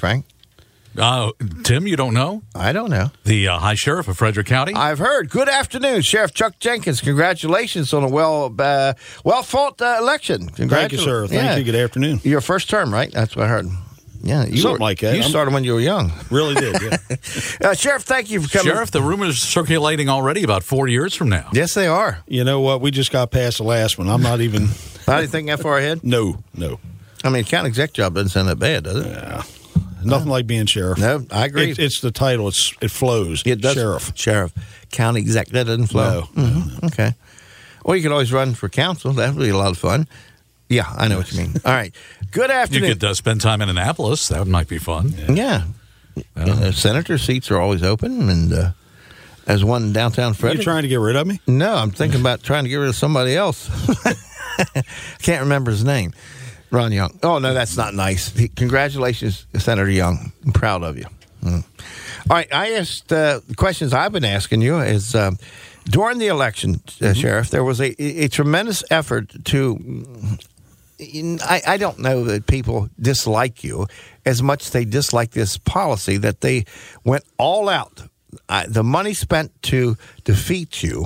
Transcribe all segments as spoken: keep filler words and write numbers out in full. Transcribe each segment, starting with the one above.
Frank? Uh, Tim, you don't know? I don't know. The uh, High Sheriff of Frederick County? I've heard. Good afternoon, Sheriff Chuck Jenkins. Congratulations on a well uh, well fought uh, election. Thank you, sir. Thank yeah. you. Good afternoon. Your first term, right? That's what I heard. Yeah, you something were, like that. You I'm, started when you were young. Really did. Yeah. uh, Sheriff, thank you for coming. Sheriff, the rumors circulating already about four years from now. Yes, they are. You know what? We just got past the last one. I'm not even. How do you think that far ahead? No, no. I mean, county exec job doesn't sound that bad, does it? Yeah. Nothing like being sheriff. No, I agree. It, it's the title. It's it flows. It does. Sheriff. Sheriff. County exec. That doesn't flow. No. Mm-hmm. Okay. Well, you could always run for council. That would be a lot of fun. Yeah, I know what you mean. All right. Good afternoon. You could uh, spend time in Annapolis. That might be fun. Yeah. yeah. yeah. Senator seats are always open, and uh, as one in downtown Frederick. You trying to get rid of me? No, I'm thinking about trying to get rid of somebody else. I can't remember his name. Ron Young. Oh, no, that's not nice. Congratulations, Senator Young. I'm proud of you. Mm. All right, I asked uh, the questions I've been asking you is um, during the election, uh, mm-hmm. Sheriff, there was a, a tremendous effort to, I, I don't know that people dislike you as much as they dislike this policy that they went all out. Uh, the money spent to defeat you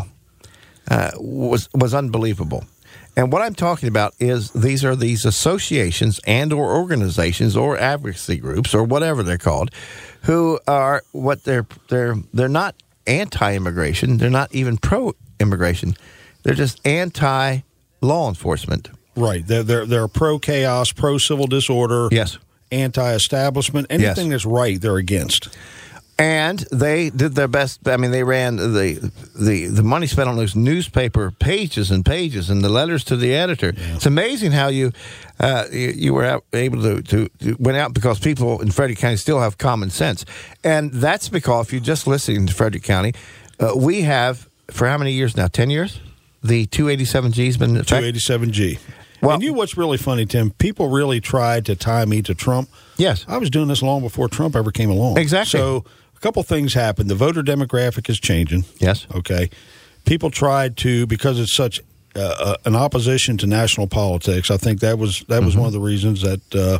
uh, was was unbelievable. And what I'm talking about is these are these associations and or organizations or advocacy groups or whatever they're called, who are what they're they're they're not anti-immigration. They're not even pro-immigration. They're just anti-law enforcement. Right. They're they're, they're pro-chaos, pro-civil disorder. Yes. Anti-establishment. Anything yes. that's right, they're against. And they did their best. I mean, they ran the the, the money spent on those newspaper pages and pages and the letters to the editor. Yeah. It's amazing how you uh, you, you were out, able to, to, to went out because people in Frederick County still have common sense. And that's because if you're just listening to Frederick County, uh, we have, for how many years now? ten years? The two eighty-seven G has been in effect? two eighty-seven G. Well, and you know what's really funny, Tim? People really tried to tie me to Trump. Yes. I was doing this long before Trump ever came along. Exactly. So a couple things happened. The voter demographic is changing. Yes. Okay. People tried to, because it's such uh, an opposition to national politics, I think that was that was mm-hmm. one of the reasons that uh,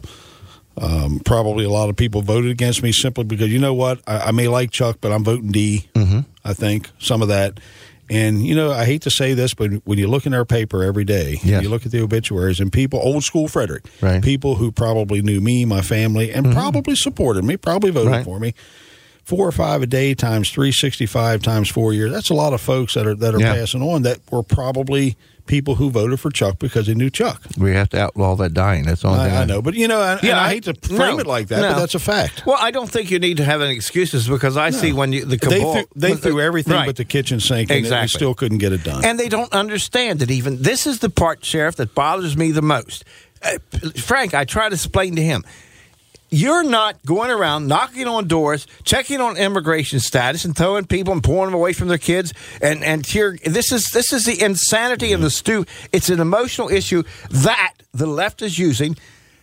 um, probably a lot of people voted against me simply because, you know what, I, I may like Chuck, but I'm voting D, mm-hmm. I think, some of that. And, you know, I hate to say this, but when you look in our paper every day, yes. you look at the obituaries, and people, old school Frederick, right. people who probably knew me, my family, and mm-hmm. probably supported me, probably voted right. for me, four or five a day times three sixty-five times four years, that's a lot of folks that are that are yeah. passing on that were probably people who voted for Chuck because they knew Chuck. We have to outlaw that dying. That's all I, I know. But, you know, I, yeah, and I, I hate to frame no, it like that, no. but that's a fact. Well, I don't think you need to have any excuses because I no. see when you the they cabal, threw, they threw the, everything right. but the kitchen sink and exactly. we still couldn't get it done. And they don't understand it even. This is the part, Sheriff, that bothers me the most. Uh, Frank, I try to explain to him. You're not going around knocking on doors, checking on immigration status, and throwing people and pulling them away from their kids. And and here, this is this is the insanity and the stew. It's an emotional issue that the left is using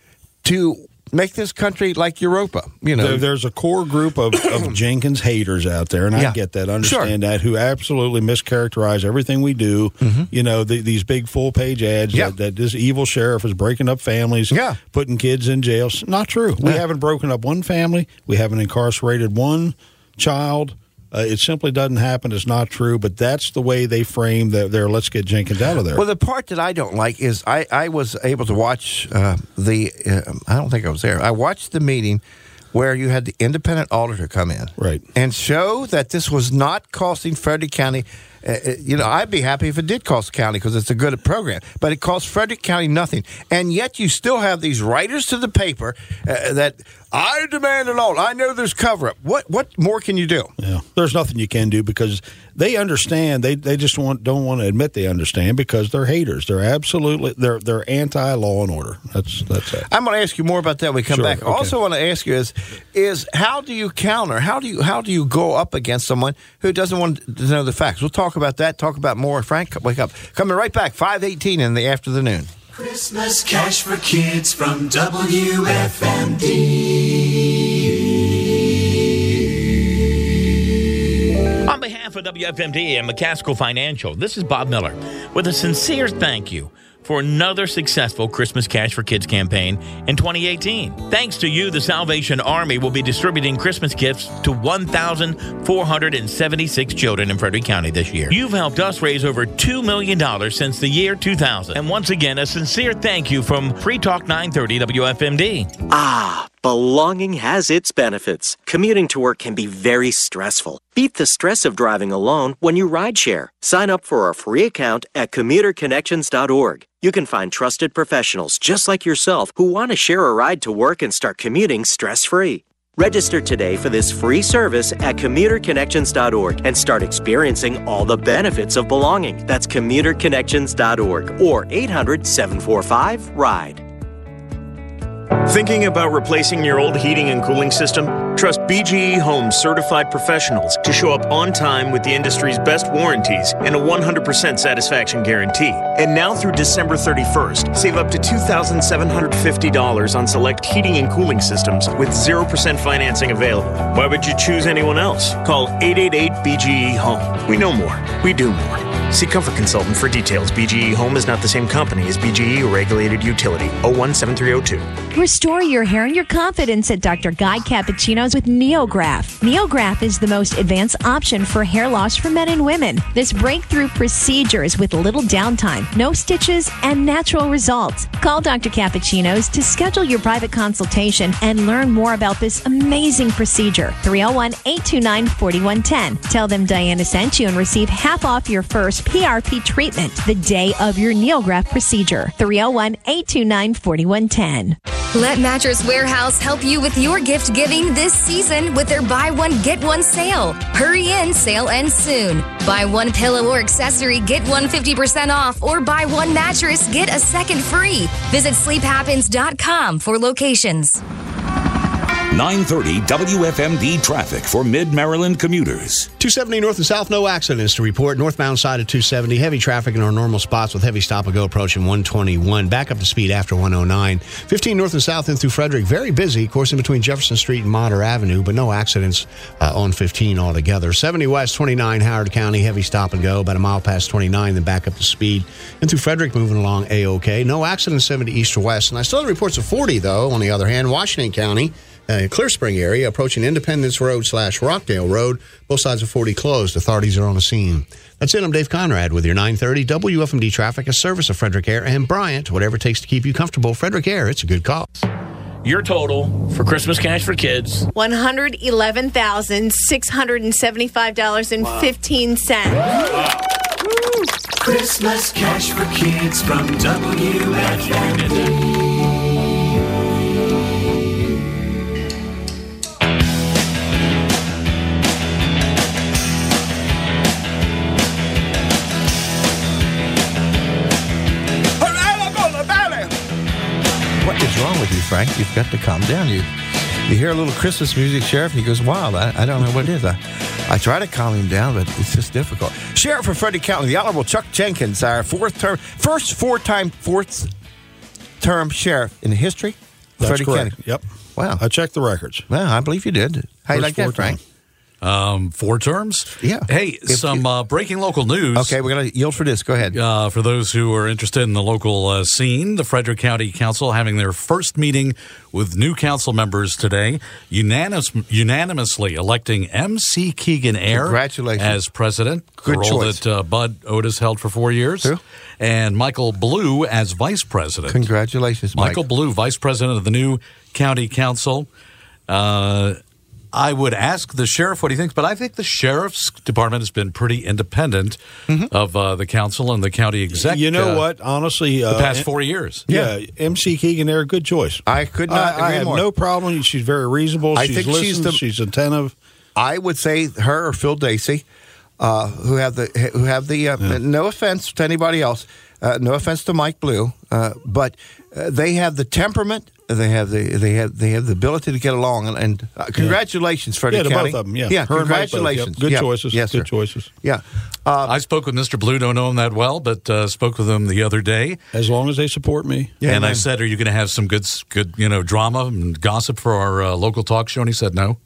to make this country like Europa. You know, there, there's a core group of, of Jenkins haters out there, and yeah. I get that, understand sure. that, who absolutely mischaracterize everything we do. Mm-hmm. You know, the, these big full page ads yeah. that, that this evil sheriff is breaking up families, yeah. putting kids in jail. Not true. We yeah. haven't broken up one family. We haven't incarcerated one child. Uh, it simply doesn't happen. It's not true, but that's the way they frame their, their let's get Jenkins out of there. Well, the part that I don't like is I, I was able to watch uh, the, uh, I don't think I was there, I watched the meeting where you had the independent auditor come in. Right. And show that this was not costing Frederick County. Uh, you know, I'd be happy if it did cost the county because it's a good program, but it costs Frederick County nothing. And yet you still have these writers to the paper uh, that I demand an audit. I know there's cover-up. What what more can you do? Yeah, there's nothing you can do because they understand. They they just want don't want to admit they understand because they're haters. They're absolutely they're they're anti-law and order. That's that's it. I'm going to ask you more about that when we come sure, back. I okay. also want to ask you is is how do you counter? How do you how do you go up against someone who doesn't want to know the facts? We'll talk about that. Talk about more. Frank, wake up. Coming right back. five eighteen in the afternoon. Christmas cash for kids from W F M D. On behalf of W F M D and McCaskill Financial, this is Bob Miller with a sincere thank you for another successful Christmas Cash for Kids campaign in twenty eighteen. Thanks to you, the Salvation Army will be distributing Christmas gifts to one thousand four hundred seventy-six children in Frederick County this year. You've helped us raise over two million dollars since the year two thousand. And once again, a sincere thank you from Free Talk nine thirty W F M D. Ah, belonging has its benefits. Commuting to work can be very stressful. Beat the stress of driving alone when you rideshare. Sign up for a free account at commuter connections dot org. You can find trusted professionals just like yourself who want to share a ride to work and start commuting stress-free. Register today for this free service at commuter connections dot org and start experiencing all the benefits of belonging. That's commuter connections dot org or eight hundred, seven four five, RIDE. Thinking about replacing your old heating and cooling system? Trust B G E Homes certified professionals to show up on time with the industry's best warranties and a one hundred percent satisfaction guarantee. And now through December thirty-first, save up to two thousand seven hundred fifty dollars on select heating and cooling systems with zero percent financing available. Why would you choose anyone else? Call eight eight eight B G E Home. We know more. We do more. See Comfort Consultant for details. B G E Home is not the same company as B G E or regulated utility. oh one seven three oh two. Restore your hair and your confidence at Doctor Guy Cappuccino's with NeoGraft. NeoGraft is the most advanced option for hair loss for men and women. This breakthrough procedure is with little downtime, no stitches, and natural results. Call Doctor Cappuccino's to schedule your private consultation and learn more about this amazing procedure. three oh one, eight two nine, four one one zero. Tell them Diana sent you and receive half off your first P R P treatment the day of your NeoGraft procedure. three oh one, eight two nine, four one one zero. Let Mattress Warehouse help you with your gift giving this season with their buy one, get one sale. Hurry in, sale ends soon. Buy one pillow or accessory, get one fifty percent off, or buy one mattress, get a second free. Visit sleep happens dot com for locations. nine thirty W F M D traffic for Mid-Maryland commuters. two seventy north and south, no accidents to report. Northbound side of two seventy, heavy traffic in our normal spots with heavy stop-and-go approaching one twenty-one. Back up to speed after one oh nine. fifteen north and south in through Frederick, very busy. Of course, in between Jefferson Street and Motter Avenue, but no accidents uh, on fifteen altogether. seventy west, twenty-nine Howard County, heavy stop-and-go, about a mile past twenty-nine, then back up to speed. And through Frederick, moving along A-OK. No accidents seventy east or west. And I still have reports of forty, though, on the other hand. Washington County, Uh, Clear Spring area, approaching Independence Road slash Rockdale Road. Both sides of forty closed. Authorities are on the scene. That's it. I'm Dave Conrad with your nine thirty W F M D traffic, a service of Frederick Air and Bryant. Whatever it takes to keep you comfortable. Frederick Air, it's a good call. Your total for Christmas Cash for Kids. one hundred eleven thousand, six hundred seventy-five dollars and fifteen cents. Wow. Christmas Cash for Kids from W F M D. What is wrong with you, Frank? You've got to calm down. You you hear a little Christmas music, Sheriff, and he goes wild. I, I don't know what it is. I, I try to calm him down, but it's just difficult. Sheriff for Frederick County, the Honorable Chuck Jenkins, our fourth term, first four-time fourth term sheriff in the history of That's Frederick correct. County. Yep. Wow. I checked the records. Well, I believe you did. How you like that, Frank? Um, four terms? Yeah. Hey, If some you- uh, breaking local news. Okay, we're going to yield for this. Go ahead. Uh, for those who are interested in the local uh, scene, the Frederick County Council having their first meeting with new council members today, unanimous, unanimously electing M C Keegan Ayer Congratulations. as president, Good the role choice. that uh, Bud Otis held for four years, Who? and Michael Blue as vice president. Congratulations, Mike. Michael Blue, vice president of the new county council. Uh, I would ask the sheriff what he thinks, but I think the sheriff's department has been pretty independent Mm-hmm. of uh, the council and the county exec. You know uh, what? Honestly, uh, the past four years. Yeah, M C Keegan Ayer, good choice. I could not I, I agree have more. no problem. She's very reasonable. I she's think listened. she's the- she's attentive. I would say her or Phil Dacey, uh, who have the who have the. Uh, Yeah. No offense to anybody else, uh, no offense to Mike Blue, uh, but uh, they have the temperament. They have the they have they have the ability to get along, and, and uh, congratulations, Frederick Yeah, to County. both of them, yeah. yeah, Her and Mike both, yep. congratulations. Good Yeah. choices, Yes, good sir. choices. Yeah, uh, I spoke with Mister Blue, don't know him that well, but uh, spoke with him the other day. As long as they support me. Yeah, and I man. said, are you going to have some good, good, you know, drama and gossip for our uh, local talk show? And he said, no.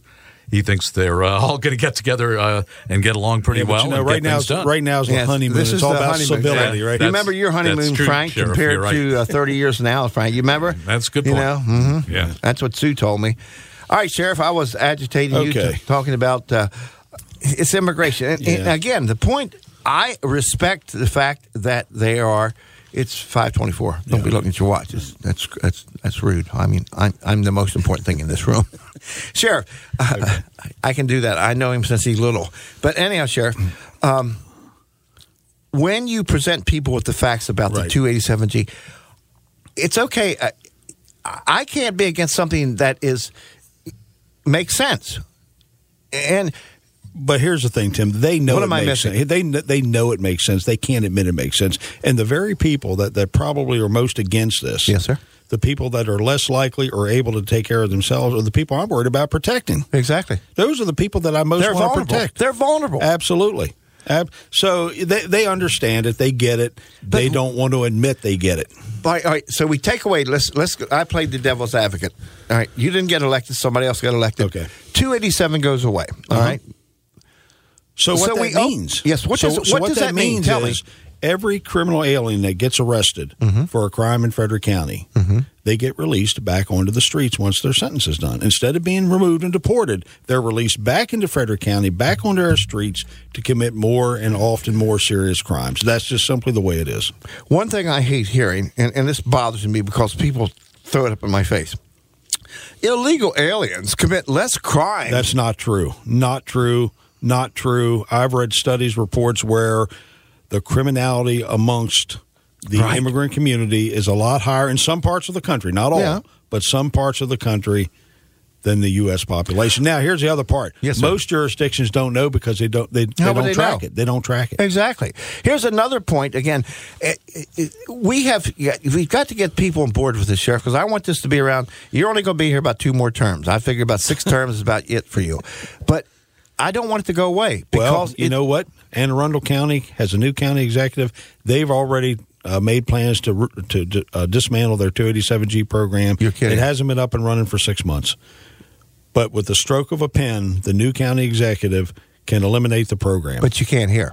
he thinks they're uh, all going to get together uh, and get along pretty Yeah, but well. you know, and right get now, things done. right now is the Yes, honeymoon. this It's is all the about honeymoon. civility, Yeah. right? You remember your honeymoon, true, Frank, Sheriff, compared you're right. to uh, thirty years now, Frank? You remember? That's a good You point. know, mm-hmm. Yeah. That's what Sue told me. All right, Sheriff, I was agitating you Okay. to, talking about uh, it's immigration. And, and Yeah. again, the point, I respect the fact that they are. It's five twenty-four. Don't be looking at your watch. It's, that's that's that's rude. I mean, I'm I'm the most important thing in this room. Sheriff, uh, I can do that. I know him since he's little. But anyhow, Sheriff, um, when you present people with the facts about the Right. two eighty-seven G, it's okay. I, I can't be against something that is makes sense. And But here's the thing, Tim. They know What it am I makes missing? sense. They they know it makes sense. They can't admit it makes sense. And the very people that, that probably are most against this, yes, sir. the people that are less likely or able to take care of themselves are the people I'm worried about protecting. Exactly. Those are the people that I most They're want to vulnerable. protect. They're vulnerable. Absolutely. Ab- so they, they understand it. They get it. They don't want to admit they get it. All right, all right, so we take away. Let's let's. I played the devil's advocate. All right, you didn't get elected. Somebody else got elected. Okay. two eighty-seven goes away. All Uh-huh. right. So what So that we- oh, means? yes, what so, does- so what what does that, that mean? means Tell me. is every criminal alien that gets arrested Mm-hmm. for a crime in Frederick County, they get released back onto the streets once their sentence is done. Instead of being removed and deported, they're released back into Frederick County, back onto our streets to commit more and often more serious crimes. That's just simply the way it is. One thing I hate hearing, and, and this bothers me because people throw it up in my face. Illegal aliens commit less crime. That's not true. Not true. Not true. I've read studies, reports where the criminality amongst the Right. immigrant community is a lot higher in some parts of the country, not all, Yeah. but some parts of the country than the U S population. Now, here's the other part. Yes, sir. Most jurisdictions don't know because they don't they, they How would don't they track know? it. They don't track it. Exactly. Here's another point. Again, eh, eh, we have we've got to get people on board with this, Sheriff, because I want this to be around. You're only going to be here about two more terms. I figure about six terms is about it for you. But I don't want it to go away because Well, you it- know what? Anne Arundel County has a new county executive. They've already uh, made plans to to, to uh, dismantle their two eighty-seven G program. You're kidding. It hasn't been up and running for six months. But with the stroke of a pen, the new county executive can eliminate the program. But you can't hear.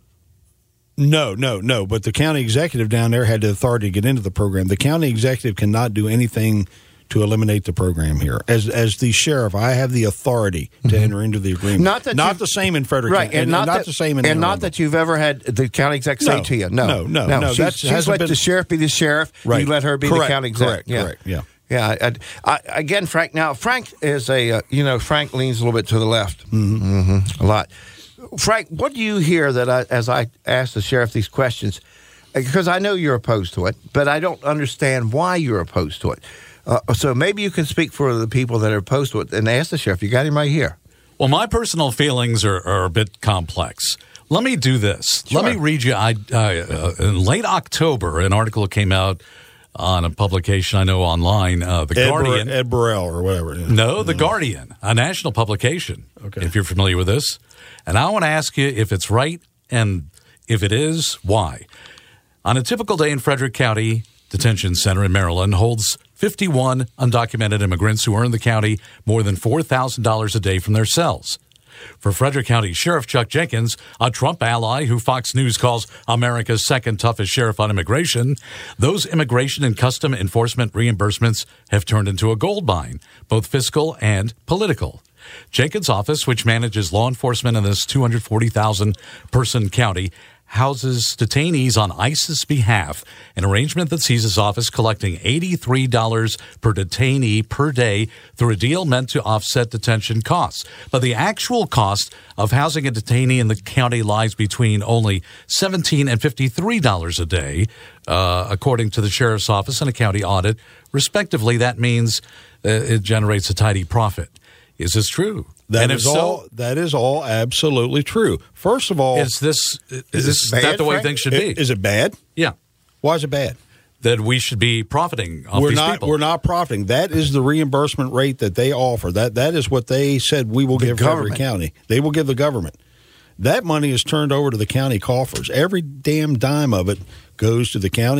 No, no, no. But the county executive down there had the authority to get into the program. The county executive cannot do anything to eliminate the program here. As as the sheriff, I have the authority to enter into the agreement. Not that not you've- the same in Frederick Right, County, and not, that, the same in and Anne not Arundel. that you've ever had the county exec say No, to you, no, no, no, no, She's, that's- she's hasn't let been- the sheriff be the sheriff. Right. You let her be Correct, the county exec. correct, yeah. correct, yeah. Yeah, I, I, again, Frank. Now, Frank is a uh, you know Frank leans a little bit to the left, mm-hmm. Mm-hmm. a lot. Frank, what do you hear that I, as I ask the sheriff these questions? Because I know you're opposed to it, but I don't understand why you're opposed to it. Uh, so maybe you can speak for the people that are opposed to it and ask the sheriff. You got him right here. Well, my personal feelings are, are a bit complex. Let me do this. Sure. Let me read you. I, uh, in late October, an article came out on a publication I know online, uh, The Ed, Guardian. Ed Burrell or whatever. Yeah. No, The Guardian, a national publication, Okay. if you're familiar with this. And I want to ask you if it's right, and if it is, why. On a typical day in Frederick County Detention Center in Maryland holds fifty-one undocumented immigrants who earn the county more than four thousand dollars a day from their cells. For Frederick County Sheriff Chuck Jenkins, a Trump ally who Fox News calls America's second toughest sheriff on immigration, those immigration and custom enforcement reimbursements have turned into a gold mine, both fiscal and political. Jenkins' office, which manages law enforcement in this two hundred forty thousand person county, houses detainees on ICE's behalf, an arrangement that sees his office collecting eighty-three dollars per detainee per day through a deal meant to offset detention costs. But the actual cost of housing a detainee in the county lies between only seventeen dollars and fifty-three dollars a day, uh, according to the sheriff's office and a county audit, respectively. That means uh, it generates a tidy profit. Is this true? That and is if so, all. That is all absolutely true. First of all, is this is, this this bad, that the way Frank? things should i- be? is it bad? Yeah, Why is it bad? that we should be profiting off we're these not. people. We're not profiting. That is the reimbursement rate that they offer. That that is what they said we will The give government. Frederick County. They will give the government. That money is turned over to the county coffers. Every damn dime of it goes to the county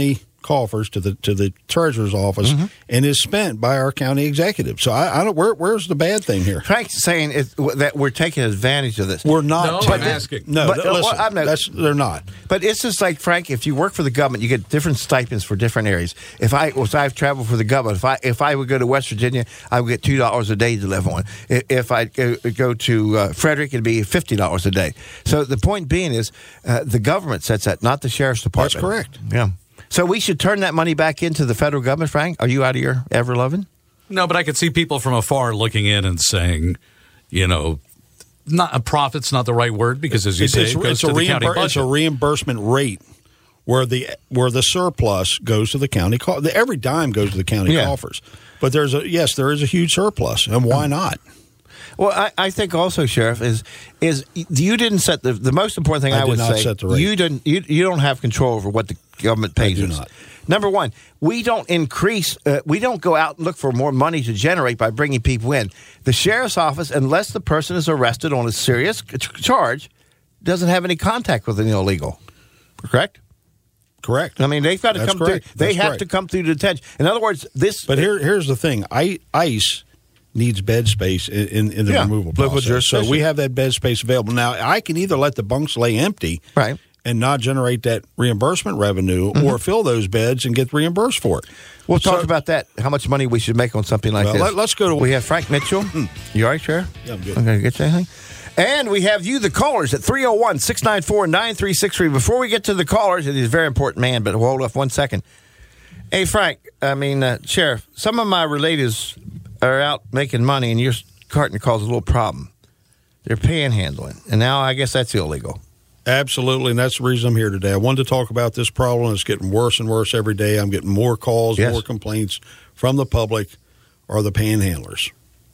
coffers to the to the treasurer's office mm-hmm. and is spent by our county executive. So I, I don't. Where, where's the bad thing here? Frank's saying is that we're taking advantage of this. We're not. No, I'm asking. No, but, listen, well, I'm not, that's, they're not. But it's just like, Frank, if you work for the government, you get different stipends for different areas. If I was I've traveled for the government, if I if I would go to West Virginia, I would get two dollars a day to live on. If I go, go to uh, Frederick, it'd be fifty dollars a day. So the point being is, uh, the government sets that, not the sheriff's department. That's correct. Yeah. So we should turn that money back into the federal government, Frank? Are you out of your ever-loving? No, but I could see people from afar looking in and saying, you know, not a profit's not the right word because, as you it's, say, it's, it goes it's to a the county reimbur- budget. It's a reimbursement rate where the where the surplus goes to the county. Co- every dime goes to the county yeah. coffers. But there's a yes, there is a huge surplus, and why not? Well, I, I think also, Sheriff, is is you didn't set the the most important thing. I, I did would not say set the rate. you didn't. You, you don't have control over what the government pays I do us. not. Number one, we don't increase. Uh, we don't go out and look for more money to generate by bringing people in. The sheriff's office, unless the person is arrested on a serious charge, doesn't have any contact with an illegal. Correct. Correct. I mean, they've got to That's come correct. through. They That's have correct. to come through detention. In other words, this. But here, here's the thing: I, ICE needs bed space in, in, in the Yeah, removal local process. So jurisdiction. we have that bed space available. Now, I can either let the bunks lay empty, right, and not generate that reimbursement revenue, Mm-hmm. or fill those beds and get reimbursed for it. We'll talk So- about that. How much money we should make on something like Well, this. let- let's go to- We have Frank Mitchell. You all right, Sheriff? Yeah, I'm good. Okay, get you anything? And we have you, the callers, at three oh one, six nine four, nine three six three. Before we get to the callers, it is a very important man, but hold off one second. Hey, Frank, I mean, uh, Sheriff, some of my relatives are out making money, and you're starting to cause a little problem. They're panhandling, and now I guess that's illegal. Absolutely, and that's the reason I'm here today. I wanted to talk about this problem. It's getting worse and worse every day. I'm getting more calls, Yes. more complaints from the public or the panhandlers.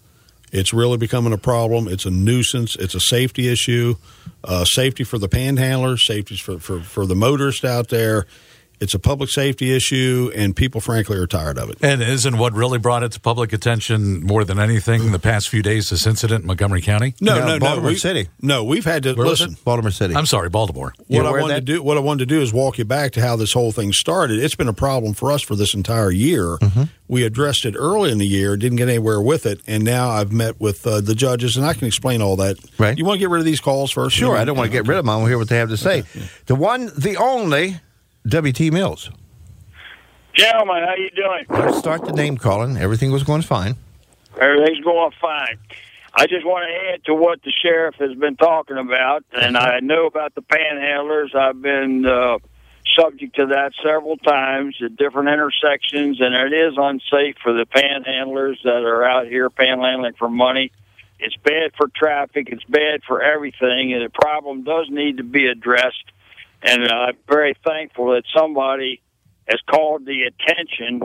It's really becoming a problem. It's a nuisance. It's a safety issue. Uh, safety for the panhandlers, safety for, for, for the motorists out there. It's a public safety issue, and people, frankly, are tired of it. And isn't what really brought it to public attention more than anything the past few days this incident in Montgomery County? No, No, no, no. Baltimore we- City. No, we've had to Where was listen. it? Baltimore City. I'm sorry, Baltimore. You What I aware of wanted to that? do, what I wanted to do, is walk you back to how this whole thing started. It's been a problem for us for this entire year. Mm-hmm. We addressed it early in the year, didn't get anywhere with it, and now I've met with uh, the judges, and I can explain all that. Right. You want to get rid of these calls first? Sure, I don't want to get rid of them. I want to hear what they have to say. The one, the only, W T Mills. Gentlemen, how you doing? Let's start the name calling. Everything was going fine. Everything's going fine. I just want to add to what the sheriff has been talking about, and I know about the panhandlers. I've been uh, subject to that several times at different intersections, and it is unsafe for the panhandlers that are out here panhandling for money. It's bad for traffic. It's bad for everything, and the problem does need to be addressed. And I'm very thankful that somebody has called the attention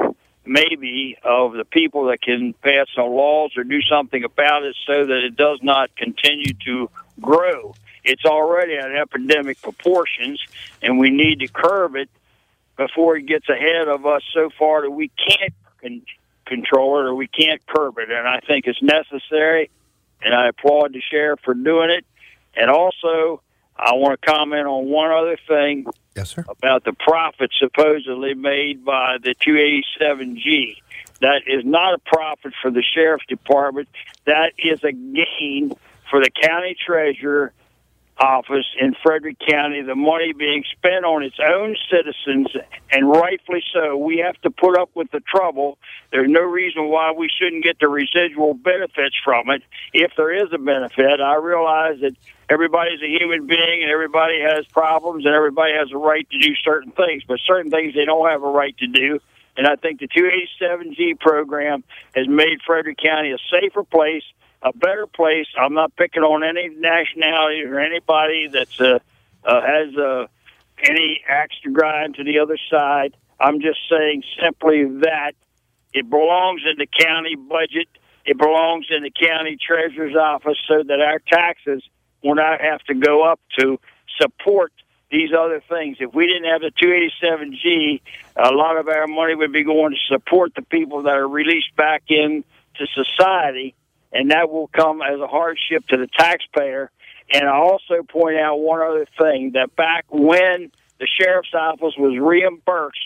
maybe of the people that can pass some laws or do something about it so that it does not continue to grow. It's already at epidemic proportions, and we need to curb it before it gets ahead of us so far that we can't con- control it or we can't curb it. And I think it's necessary, and I applaud the sheriff for doing it. And also, I want to comment on one other thing. Yes, sir. About the profit supposedly made by the two eighty-seven G. That is not a profit for the sheriff's department. That is a gain for the county treasurer office in Frederick County, the money being spent on its own citizens, and rightfully so. We have to put up with the trouble. There's no reason why we shouldn't get the residual benefits from it, if there is a benefit. I realize that everybody's a human being, and everybody has problems, and everybody has a right to do certain things, but certain things they don't have a right to do. And I think the two eighty-seven G program has made Frederick County a safer place, a better place. I'm not picking on any nationality or anybody that's uh, uh, has uh, any axe to grind to the other side. I'm just saying simply that it belongs in the county budget. It belongs in the county treasurer's office so that our taxes will not have to go up to support these other things. If we didn't have the two eighty-seven G, a lot of our money would be going to support the people that are released back into society, and that will come as a hardship to the taxpayer. And I also point out one other thing, that back when the sheriff's office was reimbursed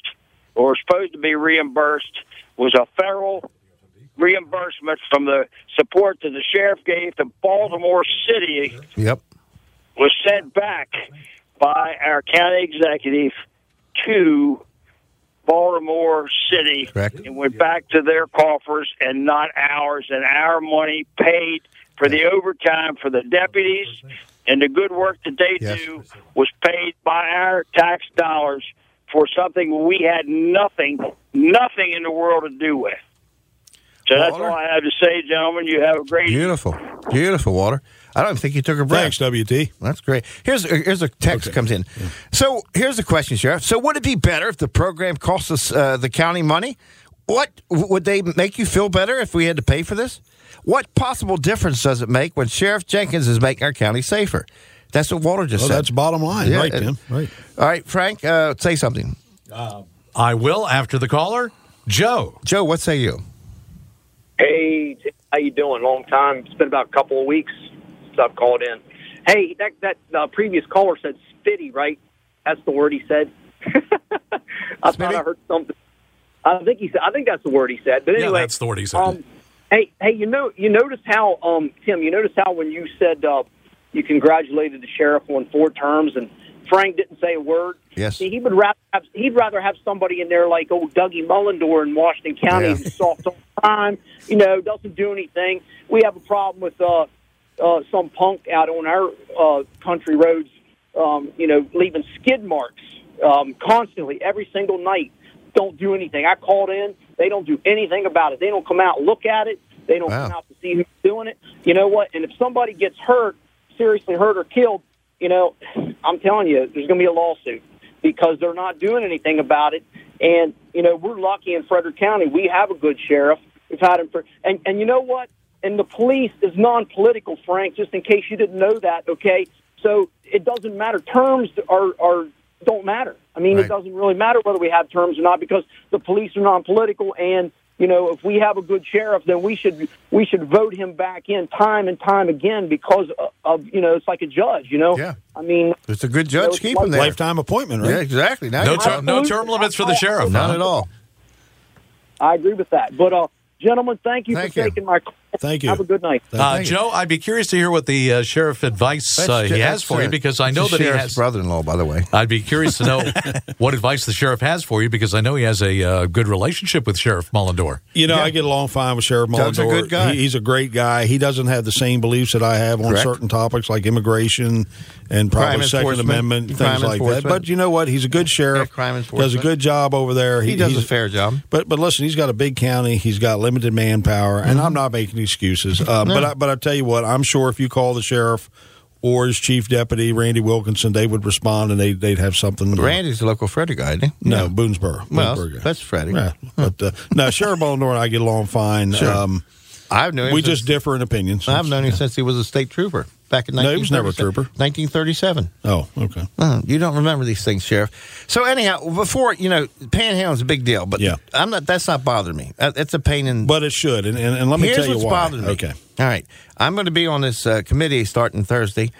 or supposed to be reimbursed was a federal reimbursement from the support that the sheriff gave to Baltimore City. Yep. Was sent back by our county executive to Baltimore City. Correct. And went back to their coffers and not ours, and our money paid for the overtime for the deputies, and the good work that they Yes. do was paid by our tax dollars for something we had nothing, nothing in the world to do with. So that's Walter? all I have to say, gentlemen. You have a great Beautiful. Beautiful, Walter. I don't think you took a break. Thanks, W T. That's great. Here's here's a text Okay. comes in. So here's the question, Sheriff. So would it be better if the program cost us uh, the county money? What would they make you feel better if we had to pay for this? What possible difference does it make when Sheriff Jenkins is making our county safer? That's what Walter just Well, said. that's bottom line, Yeah, right, and- Tim? Right. All right, Frank, uh, say something. I will after the caller. Joe. Joe, what say you? Hey, how you doing? Long time. It's been about a couple of weeks since I've called in. Hey, that that uh, previous caller said spitty, right? That's the word he said. I thought I heard something. I think he said. I think that's the word he said. But anyway, Yeah, that's the word he said. Um, hey, hey, you know, you noticed how, um, Tim? You noticed how when you said uh, you congratulated the sheriff on four terms, and Frank didn't say a word. Yes. See, he would rather have, he'd rather have somebody in there like old Dougie Mullendore in Washington County Yeah. who's soft on time, you know, doesn't do anything. We have a problem with uh, uh, some punk out on our uh, country roads, um, you know, leaving skid marks um, constantly every single night. Don't do anything. I called in. They don't do anything about it. They don't come out and look at it. They don't Wow. come out to see who's doing it. You know what? And if somebody gets hurt, seriously hurt or killed, you know, I'm telling you, there's going to be a lawsuit because they're not doing anything about it. And, you know, we're lucky in Frederick County. We have a good sheriff. We've had him for, and, and you know what? And the police is non-political, Frank, just in case you didn't know that, okay? So it doesn't matter. Terms are, are don't matter. I mean, Right. it doesn't really matter whether we have terms or not because the police are non-political. And, you know, if we have a good sheriff, then we should we should vote him back in time and time again because of, of you know, it's like a judge, you know? Yeah. I mean, It's a good judge. it's Keep like- him there. Lifetime appointment, right? Yeah, exactly. Now No, you're ter- talking. no term limits for the sheriff. Not huh? at all. I agree with that. But, uh, gentlemen, thank you Thank for you. taking my call. Thank you. Have a good night. Uh, Thank you. Joe, I'd be curious to hear what the uh, sheriff advice That's uh, ju- he has that's, for uh, you because I know that's that the he sheriff's has. brother-in-law, by the way. I'd be curious to know what advice the sheriff has for you because I know he has a uh, good relationship with Sheriff Mullendore. You know, I get along fine with Sheriff Doug's a Mullendore. good guy. He, he's a great guy. He doesn't have the same beliefs that I have on Correct. certain topics like immigration and probably Crime Second enforcement. Amendment, things Crime like that. enforcement. But you know what? He's a good sheriff. Yeah, crime does a enforcement. good job over there. He does he's, a fair job. But but listen, he's got a big county. He's got limited manpower, and I'm not making excuses. Uh, No. But I, but I tell you what, I'm sure if you call the sheriff or his chief deputy Randy Wilkinson, they would respond and they they'd have something. Randy's the local Frederick guy, isn't he? No, Boonesboro. Well, Boonesboro guy. that's Freddie. Yeah, but uh, no, Sheriff Mullendore and I get along fine. Sure. Um, I've known him we since- just differ in opinions. I've known him since he was a state trooper back in No, he was never a trooper. nineteen thirty-seven. Oh, okay. Uh, you don't remember these things, Sheriff. So anyhow, before you know, panhandling's a big deal, but Yeah. I'm not. That's not bothering me. Uh, It's a pain in. But it should, and, and, and let me Here's tell you what's why. bothering me. Okay. All right, I'm going to be on this uh, committee starting Thursday.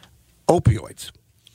Opioids.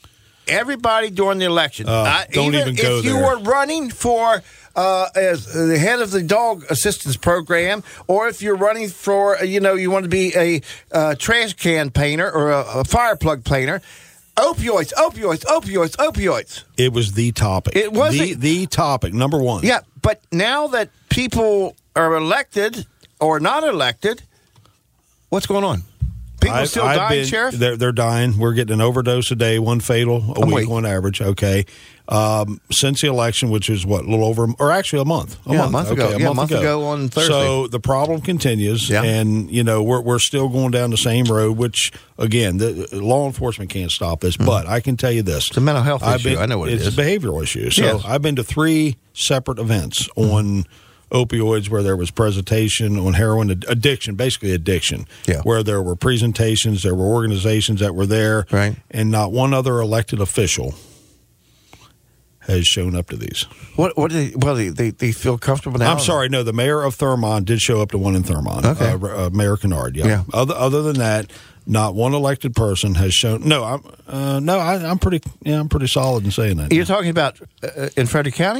Everybody during the election. Uh, I- don't even go if you there. were running for uh, as the head of the dog assistance program, or if you're running for, uh, you know, you want to be a uh, trash can painter or a, a fire plug painter. Opioids, opioids, opioids, opioids. It was the topic. It was the, a- the topic, number one. Yeah, but now that people are elected or not elected, what's going on? People I've- still I've dying, been- Sheriff? They're, they're dying. We're getting an overdose a day, one fatal a, A week, week. on average. Okay. Um, since the election, which is what, a little over, or actually a month. A Yeah, a month, month okay, ago. Yeah, a month ago on Thursday. So the problem continues, Yeah. and, you know, we're, we're still going down the same road, which, again, the, law enforcement can't stop this. But I can tell you this. It's a mental health I've issue. been- I know what it it's is. a behavioral issue. So Yes. I've been to three separate events on opioids where there was presentation on heroin ad- addiction, basically addiction, Yeah. where there were presentations, there were organizations that were there, Right. and not one other elected official has shown up to these. What? What? Do they, well, they, they they feel comfortable now. I'm sorry, no, the mayor of Thurmont did show up to one in Thurmont. Okay. uh, uh, Mayor Kennard. Yeah. Yeah. Other other than that, not one elected person has shown. No, I'm uh, no, I, I'm pretty. Yeah, I'm pretty solid in saying that. You're talking about uh, in Frederick County?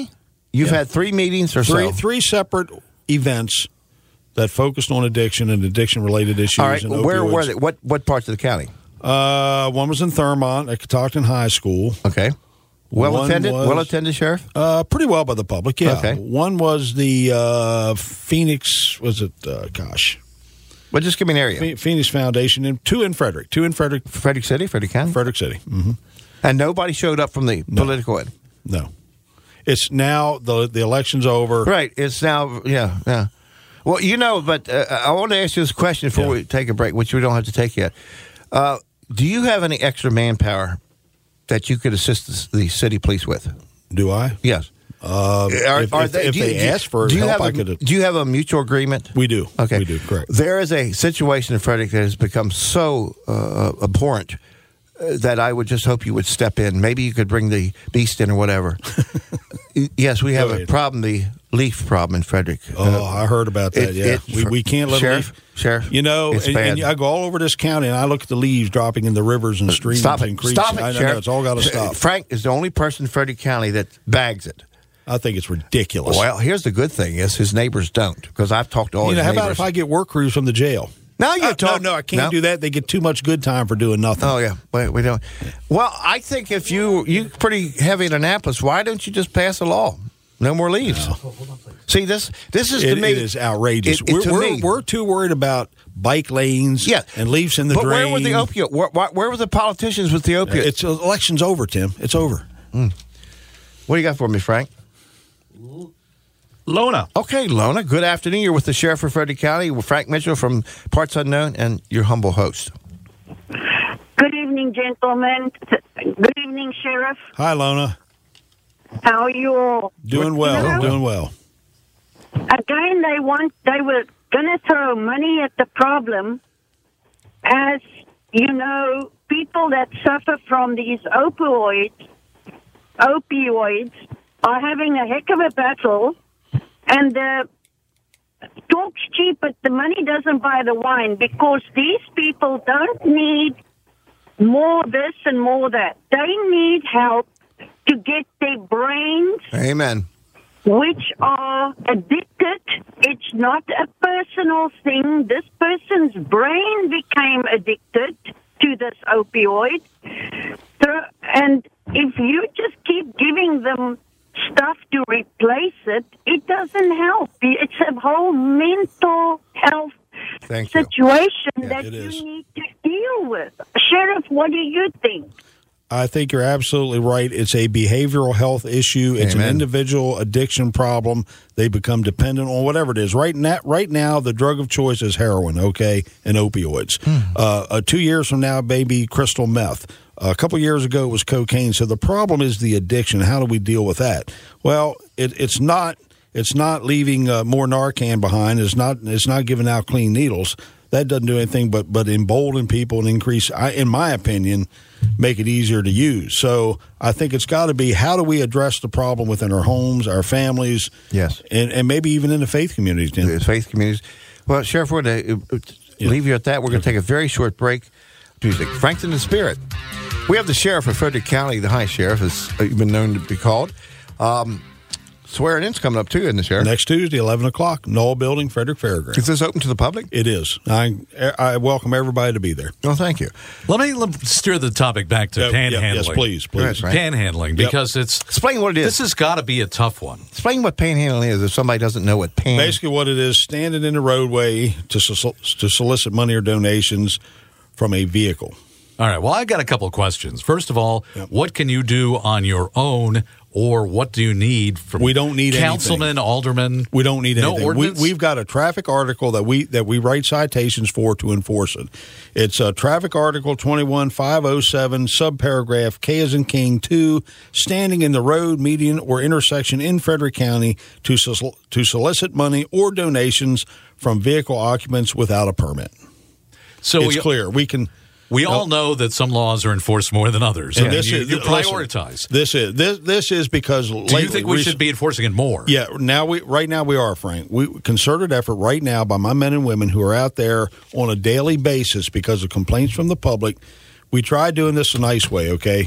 You've Yeah. had three meetings or Three so. three separate events that focused on addiction and addiction-related issues. All right. and Where opioids. were they? What what parts of the county? Uh, one was in Thurmont at Catoctin High School. Okay. Well One attended. was- Well attended, Sheriff. Uh, pretty well by the public. Yeah. Okay. One was the uh, Phoenix. Was it? Uh, gosh. Well, just give me an area. Phe- Phoenix Foundation, and two in Frederick. Two in Frederick. Frederick City, Frederick County, Frederick City. Mm-hmm. And nobody showed up from the political end. No. It's now the the election's over. Right. It's now. Yeah. Yeah. Well, you know, but uh, I want to ask you this question before we take a break, which we don't have to take yet. Uh, do you have any extra manpower that you could assist the, the city police with? Do I? Yes. Uh, Are- if are if, they- if do you- they do you- ask for do you help, have I a- could. Do you have a mutual agreement? We do. Okay. We do. Correct. There is a situation in Frederick that has become so uh, abhorrent uh, that I would just hope you would step in. Maybe you could bring the beast in or whatever. Yes, we have Go a ahead. problem, the leaf problem in Frederick. Oh, I heard about that. it- yeah, it- we, we can't let Sheriff, leaf. Sheriff, You know, it's and, bad. and I go all over this county, and I look at the leaves dropping in the rivers and streams Stop and it! creeks. Stop it, I know, Sheriff. it's all got to Sh- stop. Frank is the only person in Frederick County that bags it. I think it's ridiculous. Well, here's the good thing: is his neighbors don't, because I've talked to all you know, his how neighbors. about if I get work crews from the jail? Now you Uh, talk. No, no, I can't No? do that. They get too much good time for doing nothing. Oh yeah, wait, we don't. Well, I think if you you pretty heavy in Annapolis, why don't you just pass a law? No more leaves. See, this this is It- to me. it is outrageous. It- it- we're, to we're, me- we're too worried about bike lanes Yeah. and leaves in the but drain. where were the opiate? Where, where, where were the politicians with the opiate? It's election's over, Tim. It's over. What do you got for me, Frank? Lona. Okay, Lona. Good afternoon. You're with the Sheriff of Frederick County, with Frank Mitchell from Parts Unknown, and your humble host. Good evening, gentlemen. Good evening, Sheriff. Hi, Lona. How are you all? Doing well. Doing well. Again, they want they were going to throw money at the problem. As you know, people that suffer from these opioids, opioids, are having a heck of a battle, and the talk's cheap, but the money doesn't buy the wine, because these people don't need more this and more that. They need help to get their brains, Amen. which are addicted. It's not a personal thing. This person's brain became addicted to this opioid. So, and if you just keep giving them stuff to replace it, it doesn't help. It's a whole mental health Thank you. situation Yeah, that it you is. need to deal with. Sheriff, what do you think? I think you're absolutely right. It's a behavioral health issue. It's Amen. an individual addiction problem. They become dependent on whatever it is. Right now, right now, the drug of choice is heroin, okay, and opioids. Uh, uh, two years from now, maybe crystal meth. A couple years ago, it was cocaine. So the problem is the addiction. How do we deal with that? Well, it, it's not. It's not leaving uh, more Narcan behind. It's not. It's not giving out clean needles. That doesn't do anything but but embolden people and increase, I, in my opinion, make it easier to use. So I think it's got to be, how do we address the problem within our homes, our families, Yes. and, and maybe even in the faith communities. Tim. The faith communities. Well, Sheriff, we're going to leave you at that. We're going to take a very short break. Music. Frank's in the Spirit. We have the Sheriff of Frederick County, the High Sheriff, as you've been known to be called. Um, swearing in's coming up, too, isn't it, Sheriff? Next Tuesday, eleven o'clock, Knoll Building, Frederick Fairgrounds. Is this open to the public? It is. I I welcome everybody to be there. Well, thank you. Let me let me steer the topic back to Yep, yep, panhandling. yes, please, please. Right, right. Panhandling, Yep. because it's Explain what it is. this has got to be a tough one. Explain what panhandling is if somebody doesn't know what pan. Basically, what it is, standing in the roadway to sol- to solicit money or donations from a vehicle. All right. Well, I got a couple of questions. First of all, what can you do on your own, or what do you need from We don't need councilmen, aldermen? We don't need no anything. We, ordinance? we've got a traffic article that we that we write citations for to enforce it. It's a traffic article twenty-one five oh seven, subparagraph K as in King two, standing in the road, median, or intersection in Frederick County to sol- to solicit money or donations from vehicle occupants without a permit. So it's we, clear we can. we all know that some laws are enforced more than others. And and this you, is- you listen, prioritize. This is this this is because. Do you think we should be enforcing it more? Yeah, now we right now we are, Frank. We concerted effort right now by my men and women who are out there on a daily basis because of complaints from the public. We tried doing this a nice way, okay?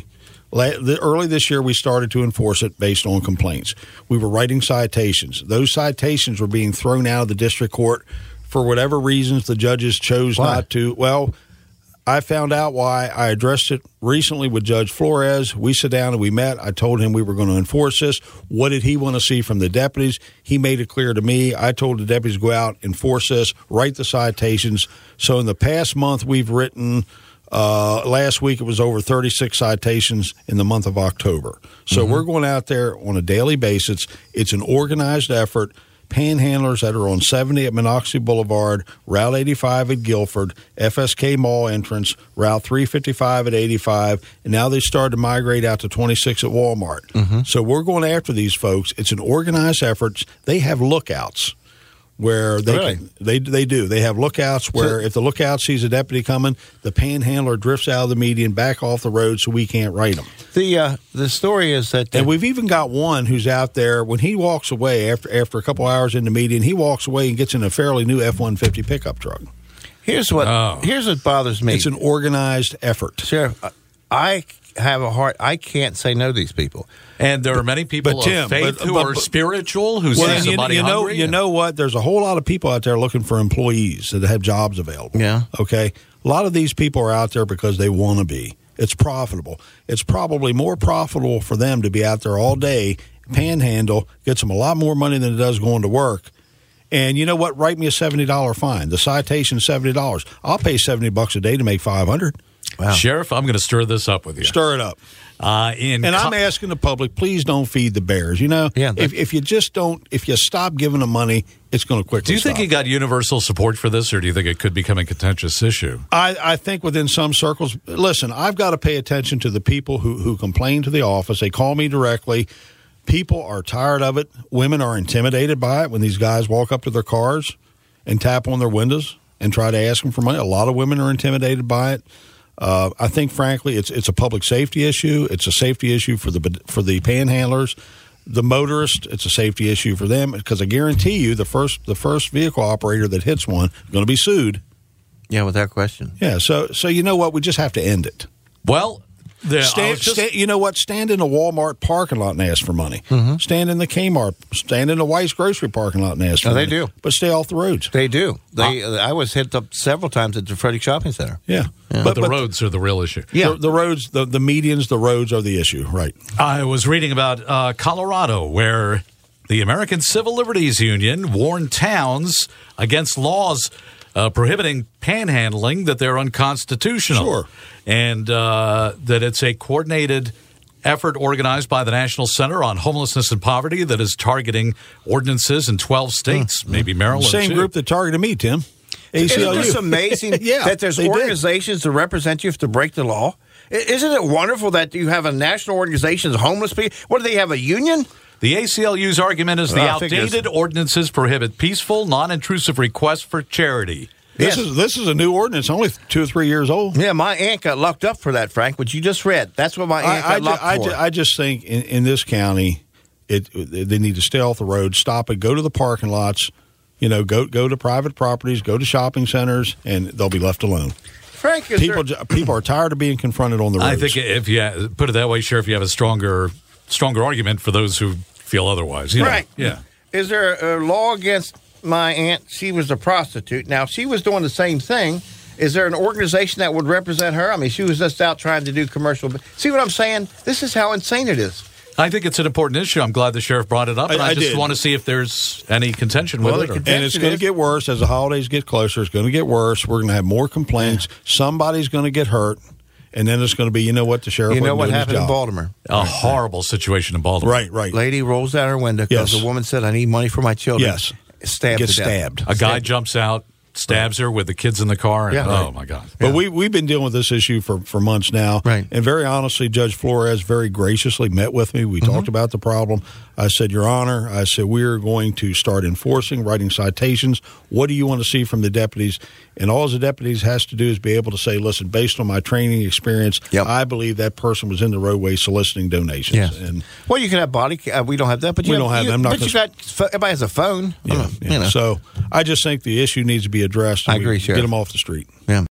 La- the, early this year, we started to enforce it based on complaints. We were writing citations. Those citations were being thrown out of the district court for whatever reasons the judges chose Why? not to. Well, I found out why. I addressed it recently with Judge Flores. We sat down and we met. I told him we were going to enforce this. What did he want to see from the deputies? He made it clear to me. I told the deputies to go out, enforce this, write the citations. So in the past month, we've written, uh, last week it was over thirty-six citations in the month of October. So Mm-hmm. we're going out there on a daily basis. It's an organized effort. Panhandlers that are on seventy at Monocacy Boulevard, Route eighty-five at Guilford, F S K Mall entrance, Route three fifty-five at eighty-five, and now they started to migrate out to twenty-six at Walmart. Mm-hmm. So we're going after these folks. It's an organized effort. They have lookouts where they Really? can, they they do. They have lookouts where if the lookout sees a deputy coming, the panhandler drifts out of the median, back off the road, so we can't write them. The uh, the story is that, and we've even got one who's out there when he walks away after after a couple hours in the median, he walks away and gets in a fairly new F one fifty pickup truck. Here's what Oh. here's what bothers me. It's an organized effort. Sheriff, I have a heart. I can't say no to these people. And there are many people But, Tim, of faith but- who but- are spiritual, who Well, see and you, somebody you know, hungry. you know what? There's a whole lot of people out there looking for employees that have jobs available. Yeah. Okay. A lot of these people are out there because they want to be. It's profitable. It's probably more profitable for them to be out there all day, panhandle, gets them a lot more money than it does going to work. And you know what? Write me a seventy dollars fine. The citation's seventy dollars. I'll pay seventy bucks a day to make five hundred dollars. Wow. Sheriff, I'm going to stir this up with you. Stir it up. Uh, in And co- I'm asking the public, please don't feed the bears. You know, Yeah, if, if you just don't, if you stop giving them money, it's going to quickly do you think stop. he got universal support for this, or do you think it could become a contentious issue? I, I think within some circles, listen, I've got to pay attention to the people who, who complain to the office. They call me directly. People are tired of it. Women are intimidated by it when these guys walk up to their cars and tap on their windows and try to ask them for money. A lot of women are intimidated by it. Uh, I think, frankly, it's it's a public safety issue. It's a safety issue for the for the panhandlers, the motorists. It's a safety issue for them because I guarantee you, the first the first vehicle operator that hits one is going to be sued. Yeah, without question. Yeah. So so you know what? We just have to end it. Well, there, I Stand, was just- sta- you know what? Stand in a Walmart parking lot and ask for money. Mm-hmm. Stand in the Kmart. Stand in the Weis grocery parking lot and ask for Oh, money. they do. But stay off the roads. They do. They. I was hit up several times at the Frederick Shopping Center. Yeah. but, the roads are the real issue. The, the roads, the, the medians, the roads are the issue. Right. I was reading about uh, Colorado, where the American Civil Liberties Union warned towns against laws uh, prohibiting panhandling, that they're unconstitutional. Sure. And uh, that it's a coordinated effort organized by the National Center on Homelessness and Poverty that is targeting ordinances in twelve states, maybe Maryland, Same too. group that targeted me, Tim. A C L U. Isn't this amazing Yeah, that there's they did. organizations to represent you if to break the law? I- Isn't it wonderful that you have a national organization of homeless people? What do they have, a union? The A C L U's argument is the Well, I figure outdated ordinances prohibit peaceful, non-intrusive requests for charity. This Yes. is this is a new ordinance, only two or three years old. Yeah, my aunt got locked up for that, Frank, which you just read. That's what my aunt I, I, got ju- locked I, for. ju- I just think in, in this county, it they need to stay off the road, stop it, go to the parking lots, you know, go go to private properties, go to shopping centers, and they'll be left alone. Frank, is People there, ju- people are tired of being confronted on the roads. I think if you put it that way, Sheriff, you have a stronger stronger argument for those who feel otherwise. You know? right? Yeah. Is there a law against my aunt? She was a prostitute. Now, if she was doing the same thing, is there an organization that would represent her? I mean, she was just out trying to do commercial. See what I'm saying? This is how insane it is. I think it's an important issue. I'm glad the sheriff brought it up, and I- I, I just did. want to see if there's any contention with Well, it. the or- contention- And it's going to get worse as the holidays get closer. It's going to get worse. We're going to have more complaints. Somebody's going to get hurt, and then it's going to be, you know what, the sheriff. You know wasn't what doing his happened in job. Baltimore? a horrible situation in Baltimore. Right, right. Lady rolls out her window because Yes. the woman said, "I need money for my children." Yes. Stabbed Gets to death. stabbed. A guy jumps out, stabs her with the kids in the car. And, Yeah. oh, Right. my God. But we, we've been dealing with this issue for, for months now. Right. And very honestly, Judge Flores very graciously met with me. We Mm-hmm. talked about the problem. I said, Your Honor, I said, we're going to start enforcing, writing citations. What do you want to see from the deputies? And all the deputies has to do is be able to say, listen, based on my training experience, Yep. I believe that person was in the roadway soliciting donations. Yes. And Well, you can have body. Uh, we don't have that, but you We don't have you, them. Not But you gonna- got pho- everybody has a phone. yeah, Uh, yeah. You know. So I just think the issue needs to be addressed. and I we agree, Get Sheriff. them off the street. Yeah.